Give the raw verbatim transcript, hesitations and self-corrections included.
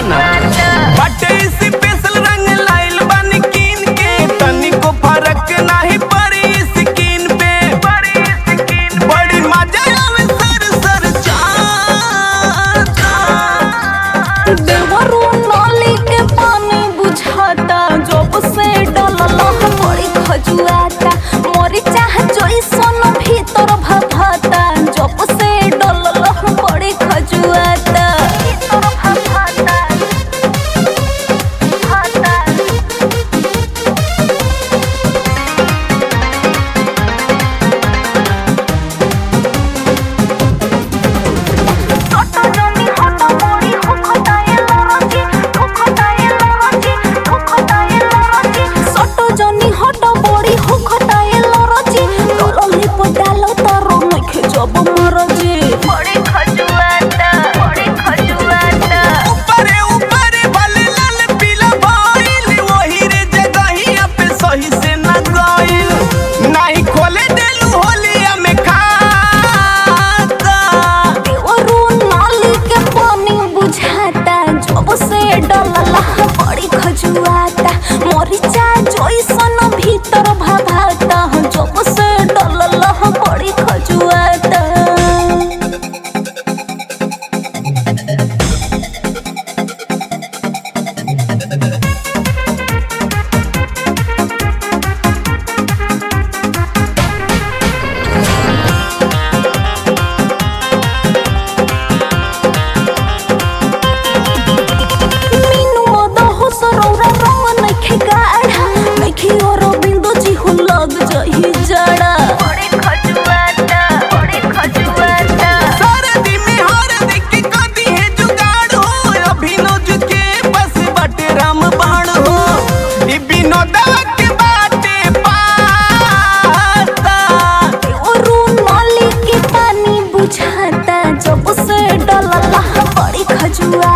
ना बटे स्पेशल रंग लाइल बन कीन के तनिको फर्क नहीं पड़ी स्किन पे बड़ी मजा आवे सर सर चाचा देवरू नली के पानी बुझाता जब से डलला बड़ी खजुआता मोरी चाह जइसन भीतर भभाता जब से डलला बड़ी खजुआता भीतर भभाता भाता सोटा जनी हटा मोरी हो खटाए लरजी हो खटाए लरजी हो खटाए लरजी सोटा जनी हटा मोरी हो खटाए लरजी डलले पडालो तारो नखे जब मरजी बड़ी खजुआता बड़ी खजुआता ऊपरे ऊपरे भले लाल पीला भइल वही रे जगहिया पे सही से न गइल नहीं खोले देलू होलिया में खाता देवरू नाली के पानी बुझाता जब से डलला बड़ी खजुआता मोरिचा जइसन भीतर भभाता जब से डलला बड़ी खजुआता मीनू मदा हो सरौरा रंग नखे गाढ़ा नखे और बिंदु जी हो लग जही जड़ा बड़ी खजुआता बड़ी खजुआता सरदी में हरदी के कदी है जुगाड़ हो अभिनव के बस बटे राम बाण हो ई विनोदवा के बाटे पाता देवरू नाली के पानी बुझाता जब से डलला बड़ी खजुआ